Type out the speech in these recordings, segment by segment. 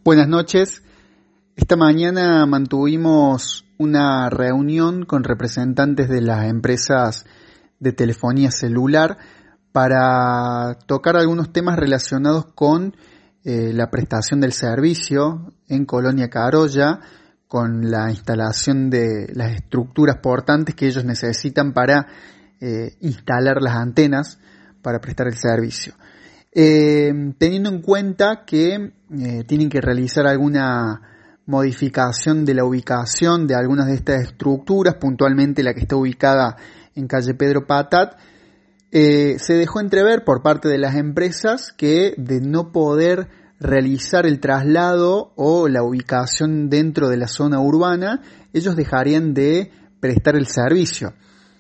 Buenas noches. Esta mañana mantuvimos una reunión con representantes de las empresas de telefonía celular para tocar algunos temas relacionados con la prestación del servicio en Colonia Carolla, con la instalación de las estructuras portantes que ellos necesitan para instalar las antenas para prestar el servicio. Teniendo en cuenta que tienen que realizar alguna modificación de la ubicación de algunas de estas estructuras, puntualmente la que está ubicada en calle Pedro Patat, se dejó entrever por parte de las empresas que de no poder realizar el traslado o la ubicación dentro de la zona urbana, ellos dejarían de prestar el servicio.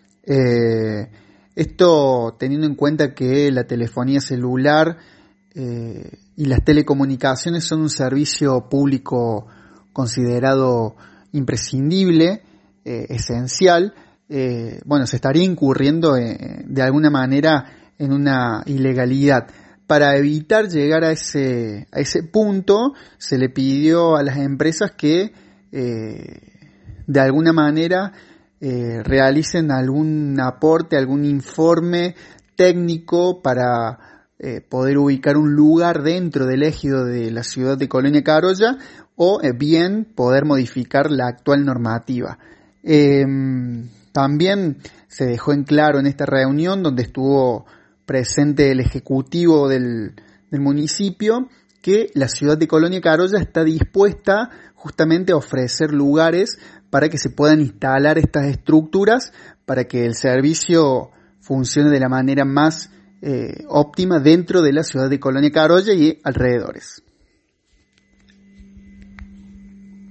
Esto teniendo en cuenta que la telefonía celular y las telecomunicaciones son un servicio público considerado imprescindible, esencial, se estaría incurriendo de alguna manera en una ilegalidad. Para evitar llegar a ese punto, se le pidió a las empresas que de alguna manera realicen algún aporte, algún informe técnico para poder ubicar un lugar dentro del ejido de la ciudad de Colonia Carolla o bien poder modificar la actual normativa. También se dejó en claro en esta reunión, donde estuvo presente el ejecutivo del municipio, que la ciudad de Colonia Carolla está dispuesta justamente a ofrecer lugares para que se puedan instalar estas estructuras para que el servicio funcione de la manera más óptima dentro de la ciudad de Colonia Carolla y alrededores.